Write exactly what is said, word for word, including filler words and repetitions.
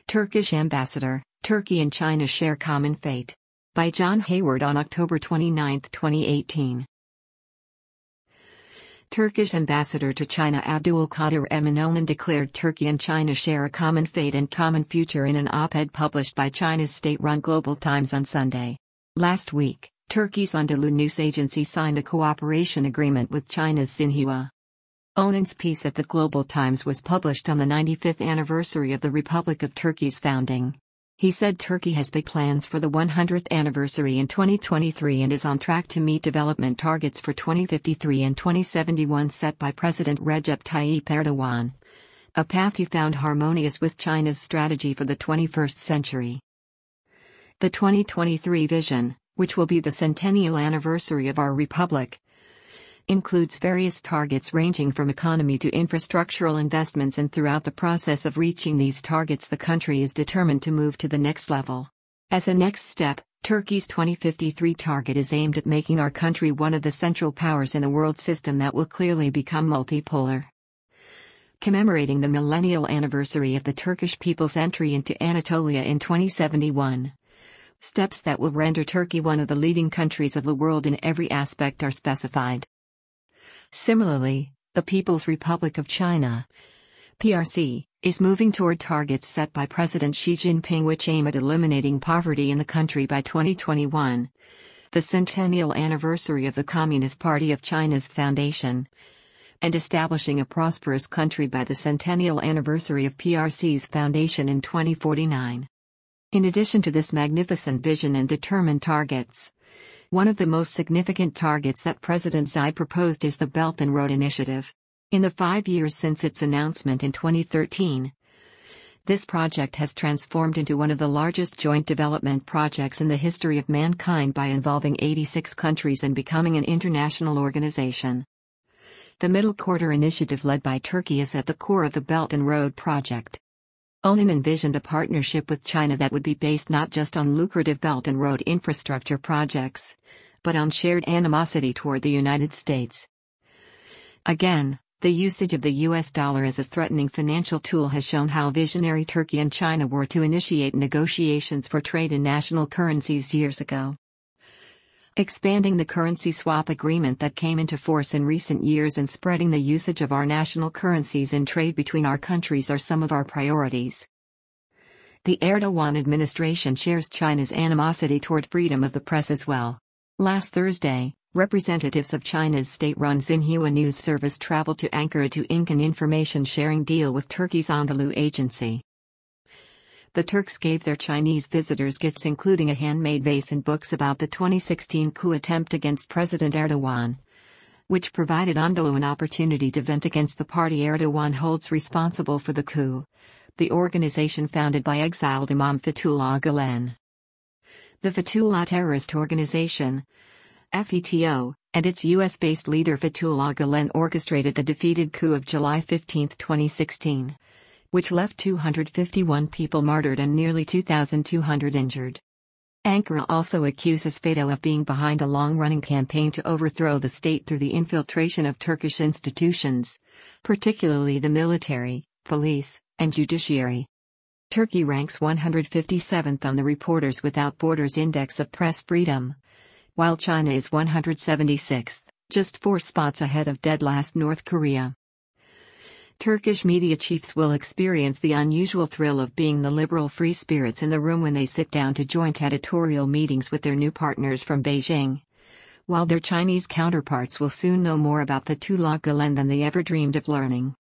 Turkish Ambassador, Turkey and China Share Common Fate. By John Hayward on October twenty-ninth, twenty eighteen. Turkish Ambassador to China Abdulkadir Emin declared Turkey and China share a common fate and common future in an op-ed published by China's state-run Global Times on Sunday. Last week, Turkey's Anadolu news agency signed a cooperation agreement with China's Xinhua. Onun's piece at the Global Times was published on the ninety-fifth anniversary of the Republic of Turkey's founding. He said Turkey has big plans for the one hundredth anniversary in twenty twenty-three and is on track to meet development targets for twenty fifty-three and twenty seventy-one set by President Recep Tayyip Erdogan, a path he found harmonious with China's strategy for the twenty-first century. The twenty twenty-three vision, which will be the centennial anniversary of our republic, includes various targets ranging from economy to infrastructural investments, and throughout the process of reaching these targets the country is determined to move to the next level. As a next step, Turkey's twenty fifty-three target is aimed at making our country one of the central powers in a world system that will clearly become multipolar. Commemorating the millennial anniversary of the Turkish people's entry into Anatolia in twenty seventy-one. Steps that will render Turkey one of the leading countries of the world in every aspect are specified. Similarly, the People's Republic of China, P R C, is moving toward targets set by President Xi Jinping which aim at eliminating poverty in the country by twenty twenty-one, the centennial anniversary of the Communist Party of China's foundation, and establishing a prosperous country by the centennial anniversary of P R C's foundation in twenty forty-nine. In addition to this magnificent vision and determined targets, one of the most significant targets that President Xi proposed is the Belt and Road Initiative. In the five years since its announcement in twenty thirteen, this project has transformed into one of the largest joint development projects in the history of mankind by involving eighty-six countries and becoming an international organization. The Middle Quarter Initiative led by Turkey is at the core of the Belt and Road project. Onun envisioned a partnership with China that would be based not just on lucrative belt and road infrastructure projects, but on shared animosity toward the United States. Again, the usage of the U S dollar as a threatening financial tool has shown how visionary Turkey and China were to initiate negotiations for trade in national currencies years ago. Expanding the currency swap agreement that came into force in recent years and spreading the usage of our national currencies in trade between our countries are some of our priorities. The Erdogan administration shares China's animosity toward freedom of the press as well. Last Thursday, representatives of China's state-run Xinhua news service traveled to Ankara to ink an information-sharing deal with Turkey's Anadolu agency. The Turks gave their Chinese visitors gifts including a handmade vase and books about the twenty sixteen coup attempt against President Erdogan, which provided Anadolu an opportunity to vent against the party Erdogan holds responsible for the coup, the organization founded by exiled Imam Fethullah Gulen. The Fethullah Terrorist Organization, F E T O, and its U S-based leader Fethullah Gulen orchestrated the defeated coup of July fifteenth, twenty sixteen. Which left two hundred fifty-one people martyred and nearly two thousand two hundred injured. Ankara also accuses F E T O of being behind a long-running campaign to overthrow the state through the infiltration of Turkish institutions, particularly the military, police, and judiciary. Turkey ranks one hundred fifty-seventh on the Reporters Without Borders Index of Press Freedom, while China is one hundred seventy-sixth, just four spots ahead of dead-last North Korea. Turkish media chiefs will experience the unusual thrill of being the liberal free spirits in the room when they sit down to joint editorial meetings with their new partners from Beijing, while their Chinese counterparts will soon know more about Fethullah Gulen than they ever dreamed of learning.